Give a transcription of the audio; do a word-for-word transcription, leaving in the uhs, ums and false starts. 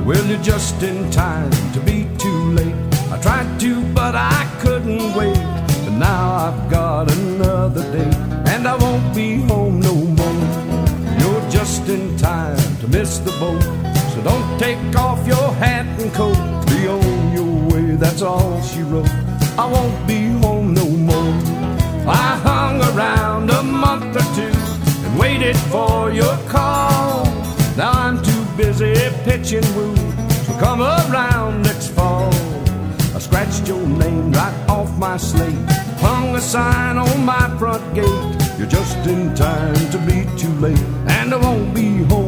Well, you're just in time to be too late. I tried to, but I couldn't wait. But now I've got another date, and I won't be home no more. You're just in time to miss the boat, so don't take off your hat and coat. Be on your way, that's all she wrote. I won't be home no more. I hung around a month or two and waited for your call. Now I'm too busy pitching woo, so come around next fall. I scratched your name right off my slate, hung a sign on my front gate. You're just in time to be too late, and I won't be home